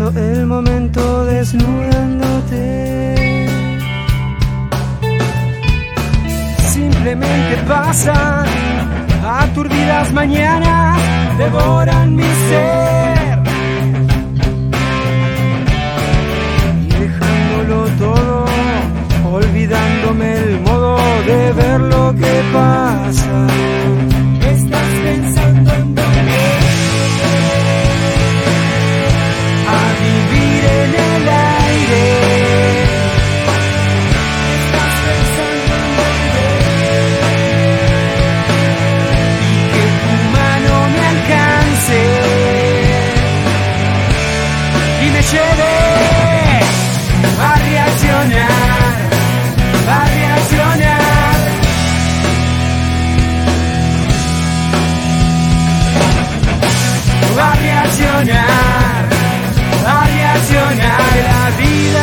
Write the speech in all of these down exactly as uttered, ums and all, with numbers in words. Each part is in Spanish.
disfrutando el momento desnudándote. Simplemente pasan aturdidas mañanas, devoran mi ser y dejándolo todo, olvidándome el modo de ver lo que pasa. Estás pensando en volver a vivir en el aire. Estás pensando en volver y que tu mano me alcance y me lleve a reaccionar, a reaccionar. A reaccionar, a reaccionar la vida.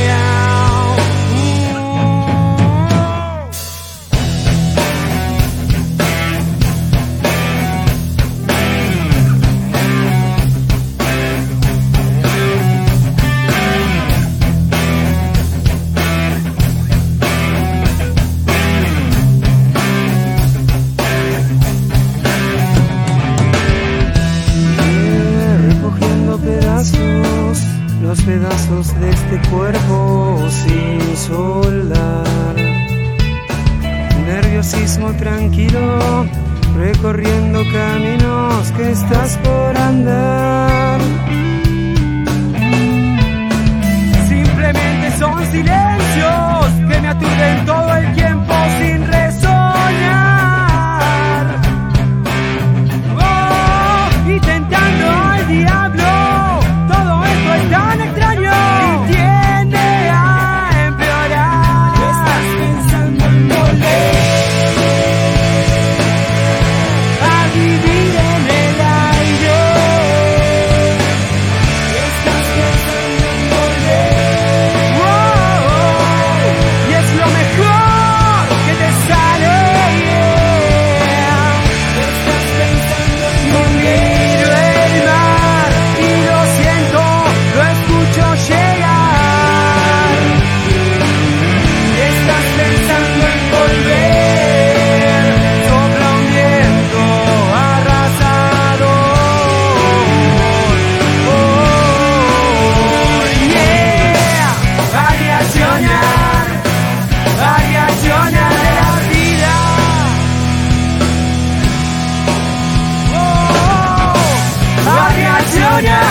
Los pedazos de este cuerpo sin soldar. Nerviosismo tranquilo, recorriendo caminos que estás por andar. Simplemente son silencios que me aturden todo el tiempo sin resonar. Oh, y tentando al diablo. Todo esto es tan extraño y tiende a empeorar. Estás pensando en volver a vivir en el aire. Estás pensando en volver, oh, oh, y es lo mejor que te sale, yeah. Estás pensando en volver. Miro el mar y lo siento, lo escucho llegar. Estás pensando en volver, sopla un viento arrasador. Oh, yeah. A reaccionar, a reaccionar de la vida. Oh, a reaccionar.